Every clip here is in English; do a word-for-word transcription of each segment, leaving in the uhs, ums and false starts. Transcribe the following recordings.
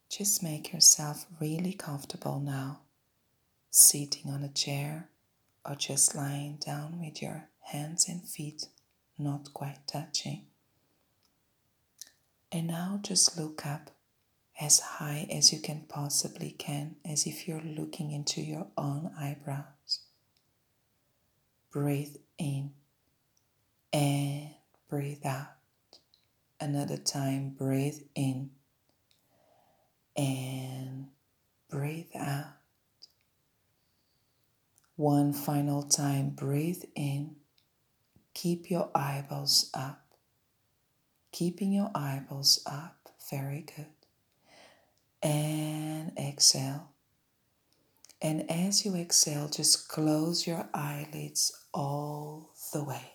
Just make yourself really comfortable now, sitting on a chair or just lying down with your hands and feet not quite touching. And now just look up as high as you can possibly can, as if you're looking into your own eyebrows. Breathe in and breathe out. Another time, breathe in and breathe out. One final time, breathe in. Keep your eyeballs up. Keeping your eyeballs up, very good. And exhale. And as you exhale, just close your eyelids all the way.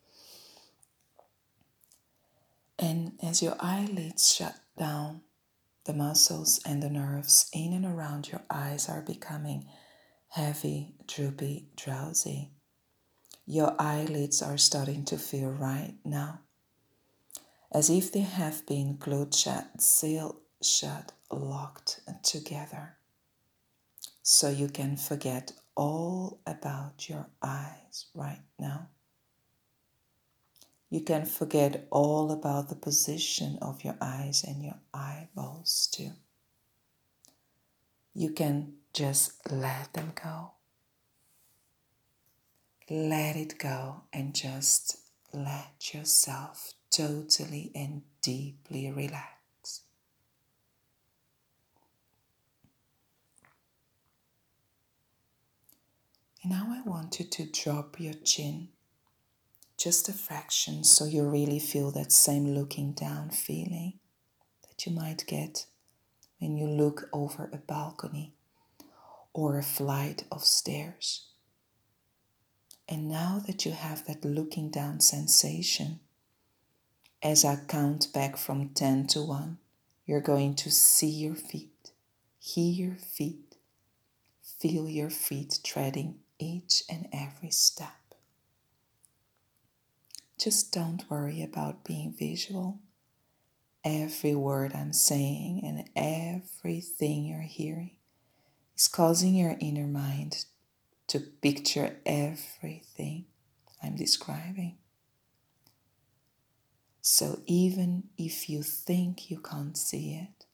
And as your eyelids shut down, the muscles and the nerves in and around your eyes are becoming heavy, droopy, drowsy. Your eyelids are starting to feel right now, as if they have been glued shut, sealed shut, locked together. So you can forget all about your eyes right now. You can forget all about the position of your eyes and your eyeballs too. You can just let them go. Let it go and just let yourself totally and deeply relax. And now I want you to drop your chin just a fraction so you really feel that same looking down feeling that you might get when you look over a balcony or a flight of stairs. And now that you have that looking down sensation, as I count back from ten to one, you're going to see your feet, hear your feet, feel your feet treading each and every step. Just don't worry about being visual. Every word I'm saying and everything you're hearing is causing your inner mind to picture everything I'm describing. So even if you think you can't see it,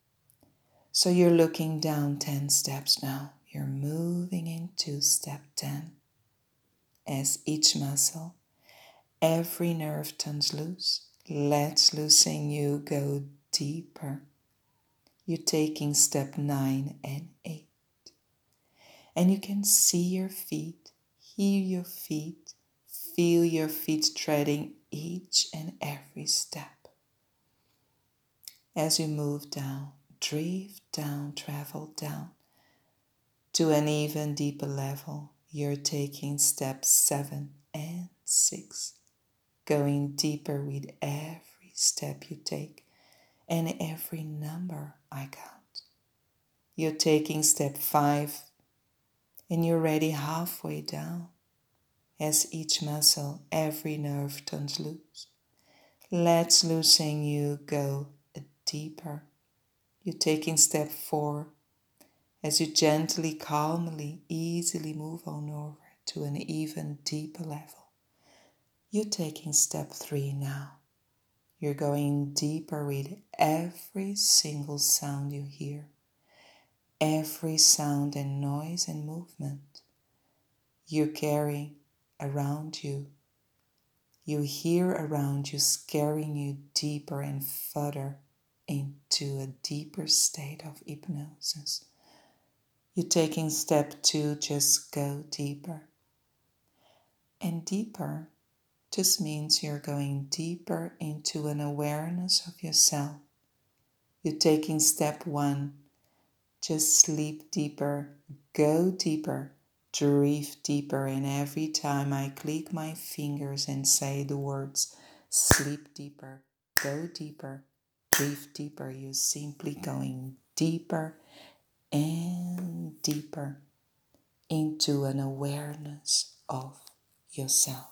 so you're looking down ten steps now, you're moving into step ten. As each muscle, every nerve turns loose, lets loosing you go deeper. You're taking step nine and eight. And you can see your feet, hear your feet, feel your feet treading each and every step. As you move down, drift down, travel down to an even deeper level, you're taking steps seven and six, going deeper with every step you take and every number I count. You're taking step five and you're already halfway down. As each muscle, every nerve turns loose, lets loosing you go deeper. You're taking step four as you gently, calmly, easily move on over to an even deeper level. You're taking step three now. You're going deeper with every single sound you hear, every sound and noise and movement you carry around you. You hear around you, scaring you deeper and further into a deeper state of hypnosis. You're taking step two, just go deeper. And deeper just means you're going deeper into an awareness of yourself. You're taking step one, just sleep deeper, go deeper, drift deeper. And every time I click my fingers and say the words, sleep deeper, go deeper, drift deeper, you're simply going deeper and deeper into an awareness of yourself.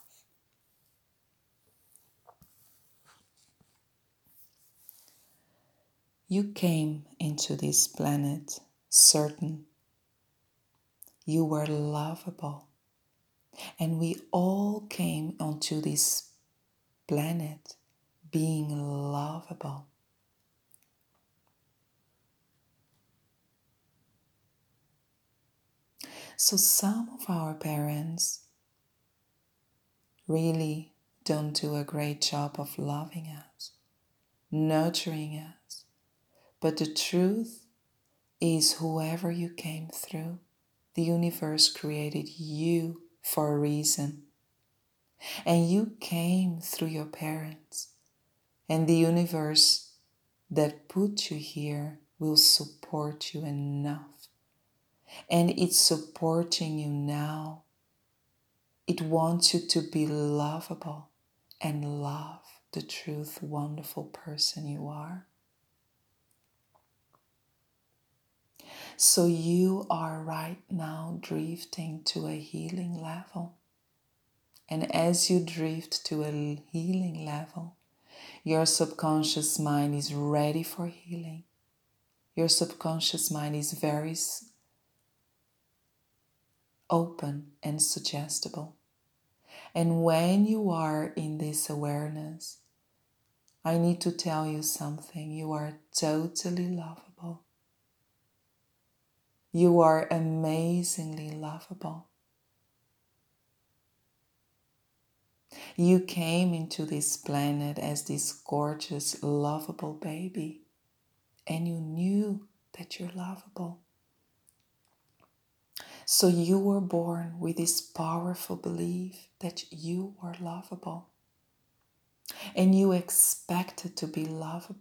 You came into this planet certain you were lovable. And we all came onto this planet being lovable. So some of our parents really don't do a great job of loving us, nurturing us. But the truth is, whoever you came through, the universe created you for a reason. And you came through your parents. And the universe that put you here will support you enough. And it's supporting you now. It wants you to be lovable and love the truth, wonderful person you are. So you are right now drifting to a healing level. And as you drift to a healing level, your subconscious mind is ready for healing. Your subconscious mind is very open and suggestible. And when you are in this awareness, I need to tell you something. You are totally lovable. You are amazingly lovable. You came into this planet as this gorgeous, lovable baby, and you knew that you're lovable. So you were born with this powerful belief that you were lovable, and you expected to be loved,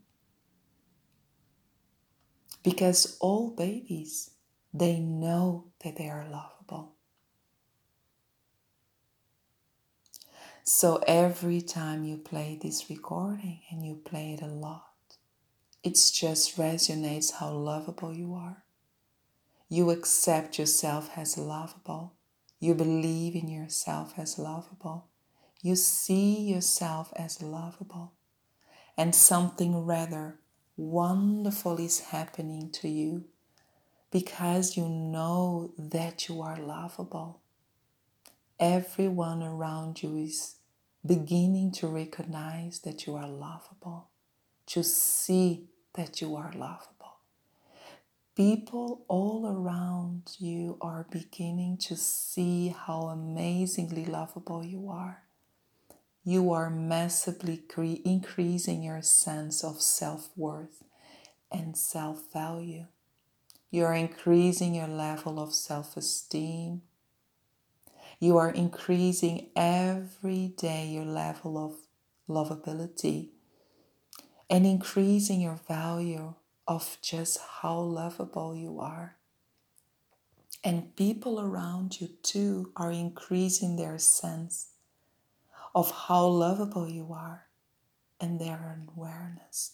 because all babies, they know that they are lovable. So every time you play this recording, and you play it a lot, it just resonates how lovable you are. You accept yourself as lovable. You believe in yourself as lovable. You see yourself as lovable. And something rather wonderful is happening to you because you know that you are lovable. Everyone around you is beginning to recognize that you are lovable, to see that you are lovable. People all around you are beginning to see how amazingly lovable you are. You are massively cre- increasing your sense of self-worth and self-value. You are increasing your level of self-esteem. You are increasing every day your level of lovability and increasing your value of just how lovable you are. And people around you too are increasing their sense of how lovable you are and their awareness.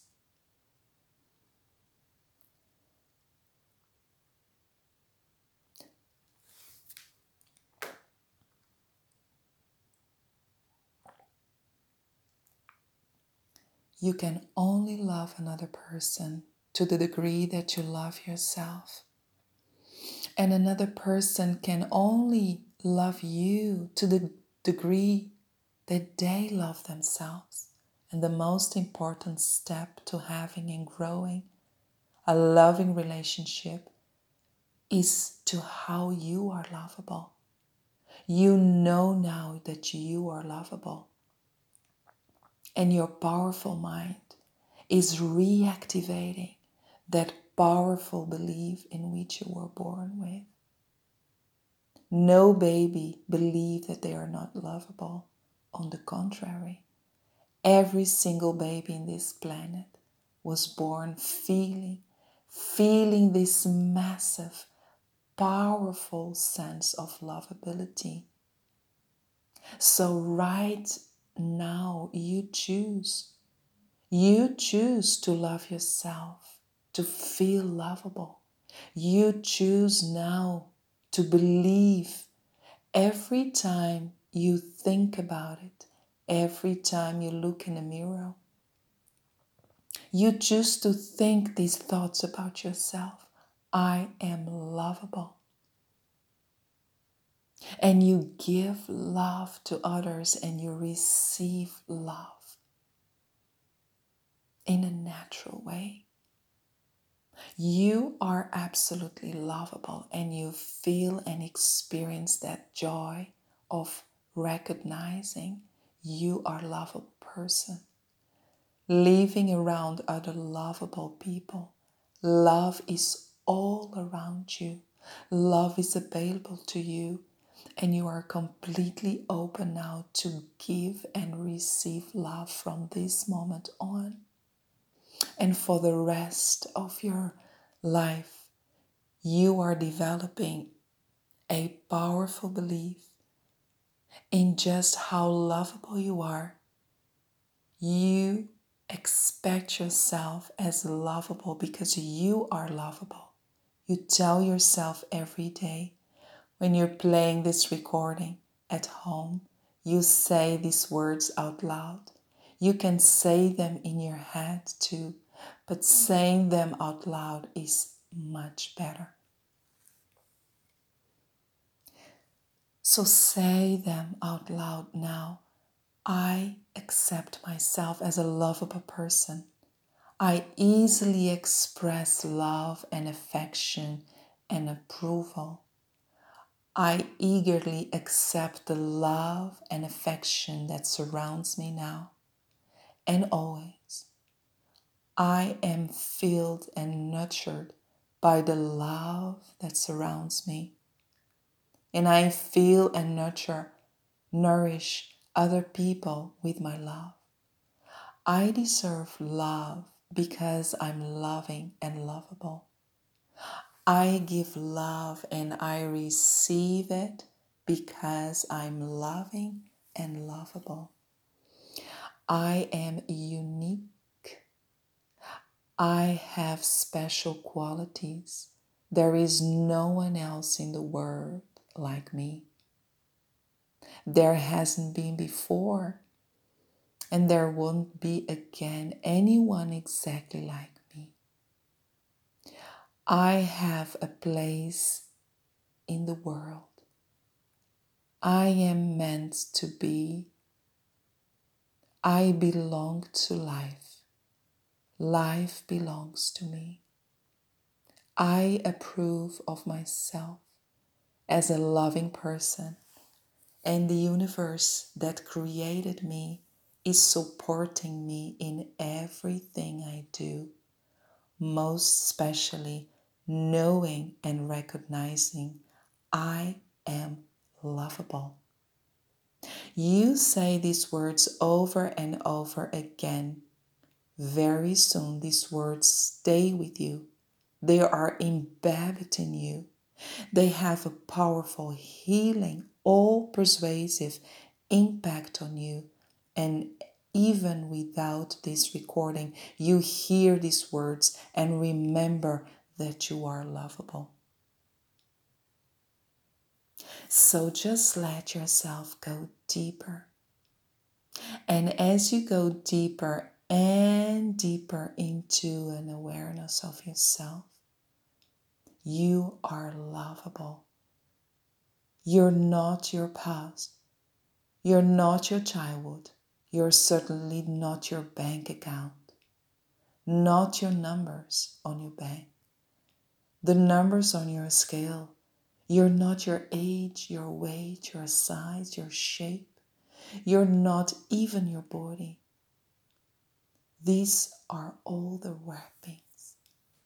You can only love another person to the degree that you love yourself. And another person can only love you to the degree that they love themselves. And the most important step to having and growing a loving relationship is to how you are lovable. You know now that you are lovable. And your powerful mind is reactivating that powerful belief in which you were born with. No baby believes that they are not lovable. On the contrary, every single baby in this planet was born feeling, feeling this massive, powerful sense of lovability. So right now you choose. You choose to love yourself, to feel lovable. You choose now to believe every time you think about it, every time you look in the mirror. You choose to think these thoughts about yourself. I am lovable. And you give love to others and you receive love in a natural way. You are absolutely lovable and you feel and experience that joy of recognizing you are a lovable person. Living around other lovable people. Love is all around you. Love is available to you. And you are completely open now to give and receive love from this moment on. And for the rest of your life, you are developing a powerful belief in just how lovable you are. You expect yourself as lovable because you are lovable. You tell yourself every day when you're playing this recording at home, you say these words out loud. You can say them in your head too, but saying them out loud is much better. So say them out loud now. I accept myself as a lovable person. I easily express love and affection and approval. I eagerly accept the love and affection that surrounds me now and always. I am filled and nurtured by the love that surrounds me. And I feel and nurture, nourish other people with my love. I deserve love because I'm loving and lovable. I give love and I receive it because I'm loving and lovable. I am unique. I have special qualities. There is no one else in the world like me. There hasn't been before, and there won't be again anyone exactly like me. I have a place in the world. I am meant to be. I belong to life. Life belongs to me. I approve of myself as a loving person, and the universe that created me is supporting me in everything I do, most especially knowing and recognizing I am lovable. You say these words over and over again. Very soon these words stay with you. They are embedded in you. They have a powerful healing, all persuasive impact on you. And even without this recording, you hear these words and remember that you are lovable. So just let yourself go deeper. And as you go deeper and deeper into an awareness of yourself, you are lovable. You're not your past. You're not your childhood. You're certainly not your bank account. Not your numbers on your bank. The numbers on your scale. You're not your age, your weight, your size, your shape. You're not even your body. These are all the wrappings.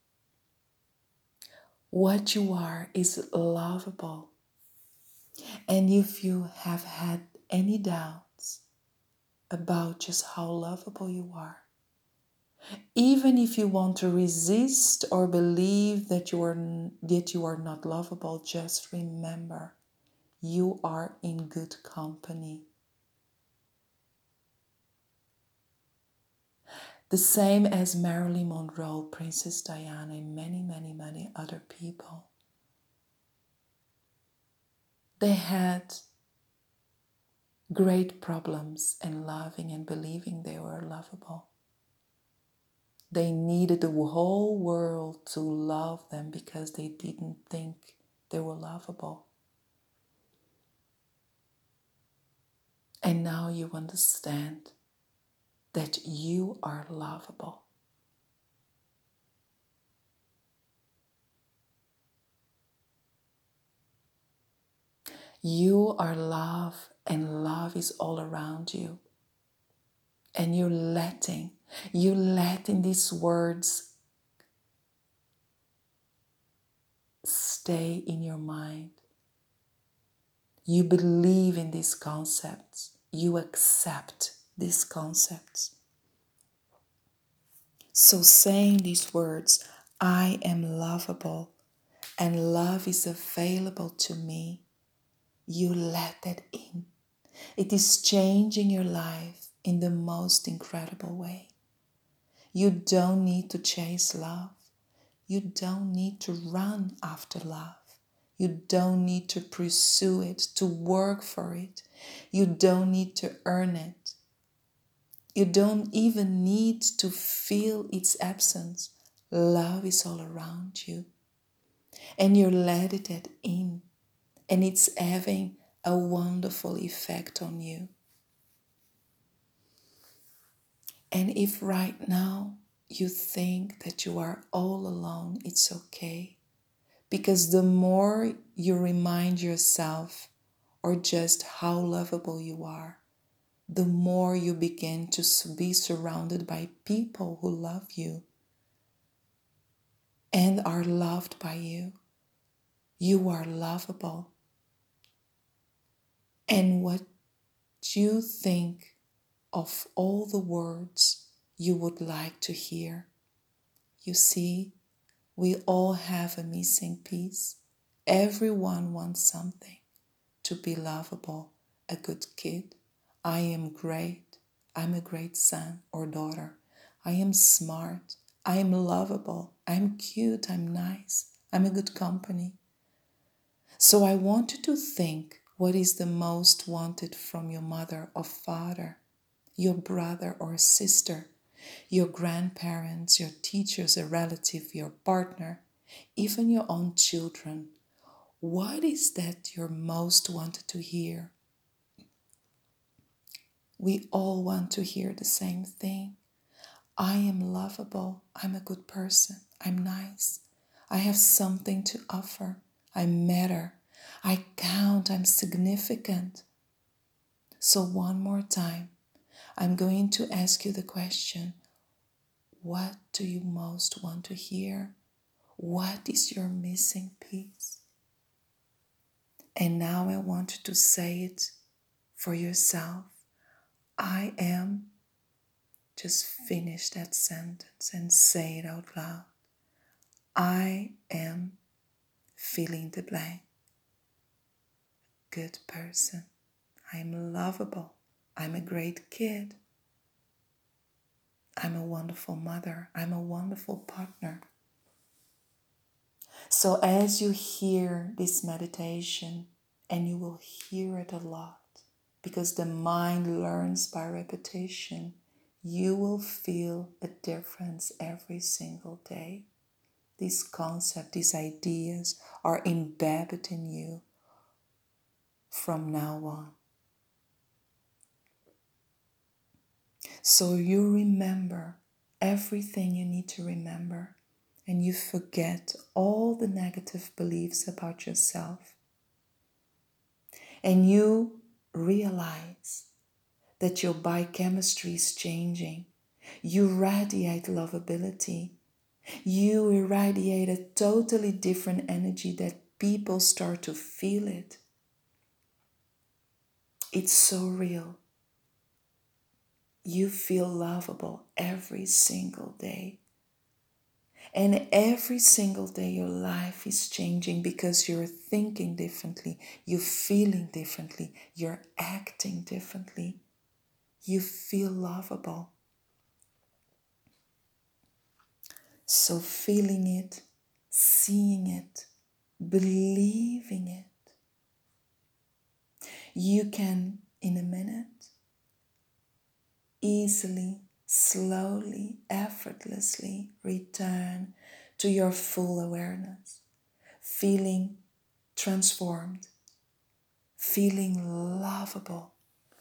What you are is lovable. And if you have had any doubts about just how lovable you are, even if you want to resist or believe that you are, that you are not lovable, just remember, you are in good company. The same as Marilyn Monroe, Princess Diana, and many, many, many other people. They had great problems in loving and believing they were lovable. They needed the whole world to love them because they didn't think they were lovable. And now you understand that you are lovable. You are love, and love is all around you. And you're letting, you're letting these words stay in your mind. You believe in these concepts. You accept these concepts. So saying these words, I am lovable and love is available to me, you let that in. It is changing your life in the most incredible way. You don't need to chase love. You don't need to run after love. You don't need to pursue it, to work for it. You don't need to earn it. You don't even need to feel its absence. Love is all around you. And you're letting it in. And it's having a wonderful effect on you. And if right now you think that you are all alone, it's okay. Because the more you remind yourself or just how lovable you are, the more you begin to be surrounded by people who love you and are loved by you. You are lovable. And what you think of all the words you would like to hear. You see, we all have a missing piece. Everyone wants something. To be lovable, a good kid. I am great. I'm a great son or daughter. I am smart. I am lovable. I'm cute. I'm nice. I'm a good company. So I want you to think what is the most wanted from your mother or father, your brother or sister, your grandparents, your teachers, a relative, your partner, even your own children. What is that you're most wanted to hear? We all want to hear the same thing. I am lovable. I'm a good person. I'm nice. I have something to offer. I matter. I count. I'm significant. So one more time, I'm going to ask you the question, what do you most want to hear? What is your missing piece? And now I want you to say it for yourself. I am. Just finish that sentence and say it out loud. I am filling the blank. Good person. I'm lovable. I'm a great kid. I'm a wonderful mother. I'm a wonderful partner. So as you hear this meditation, and you will hear it a lot, because the mind learns by repetition, you will feel a difference every single day. These concepts, these ideas are embedded in you from now on. So you remember everything you need to remember, and you forget all the negative beliefs about yourself. And you realize that your biochemistry is changing. You radiate lovability. You irradiate a totally different energy that people start to feel it. It's so real. You feel lovable every single day. And every single day your life is changing because you're thinking differently, you're feeling differently, you're acting differently. You feel lovable. So feeling it, seeing it, believing it, you can, in a minute, easily slowly, effortlessly return to your full awareness, feeling transformed, feeling lovable.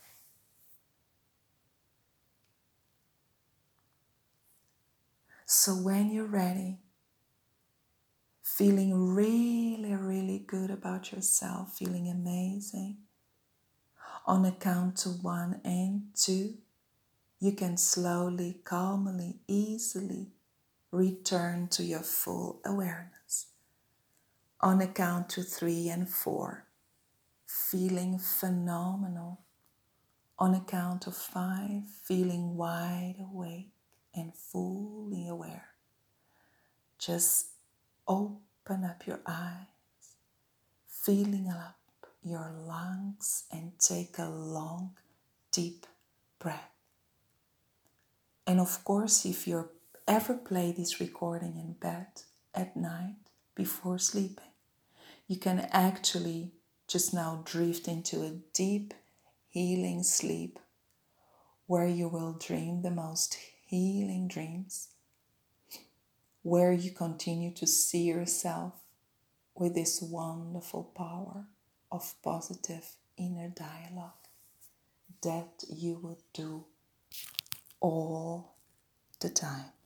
So when you're ready, feeling really, really good about yourself, feeling amazing, on a count to one and two, you can slowly, calmly, easily return to your full awareness. On a count to three and four, feeling phenomenal. On a count of five, feeling wide awake and fully aware. Just open up your eyes, feeling up your lungs, and take a long, deep breath. And of course, if you ever play this recording in bed at night before sleeping, you can actually just now drift into a deep, healing sleep where you will dream the most healing dreams, where you continue to see yourself with this wonderful power of positive inner dialogue that you will do all the time.